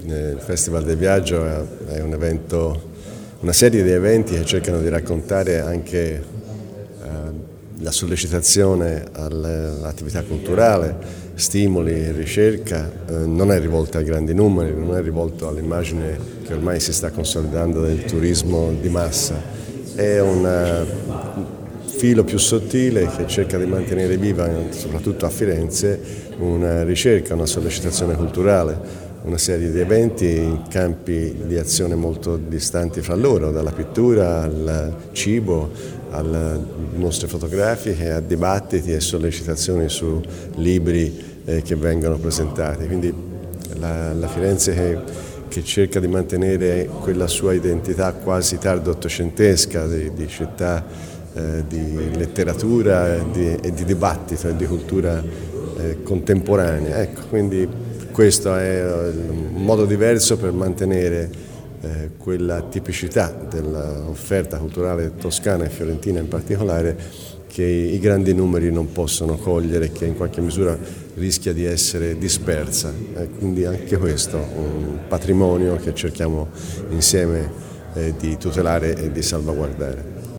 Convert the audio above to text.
Il Festival del Viaggio è un evento, una serie di eventi che cercano di raccontare anche la sollecitazione all'attività culturale, stimoli, ricerca, non è rivolta ai grandi numeri, non è rivolto all'immagine che ormai si sta consolidando del turismo di massa, è un filo più sottile che cerca di mantenere viva, soprattutto a Firenze, una ricerca, una sollecitazione culturale, una serie di eventi in campi di azione molto distanti fra loro, dalla pittura al cibo, alle mostre fotografiche, a dibattiti e sollecitazioni su libri che vengono presentati. Quindi la Firenze che cerca di mantenere quella sua identità quasi tardo ottocentesca di città di letteratura e di dibattito e di cultura contemporanea. Ecco, quindi questo è un modo diverso per mantenere quella tipicità dell'offerta culturale toscana e fiorentina in particolare che i grandi numeri non possono cogliere e che in qualche misura rischia di essere dispersa. Quindi anche questo un patrimonio che cerchiamo insieme di tutelare e di salvaguardare.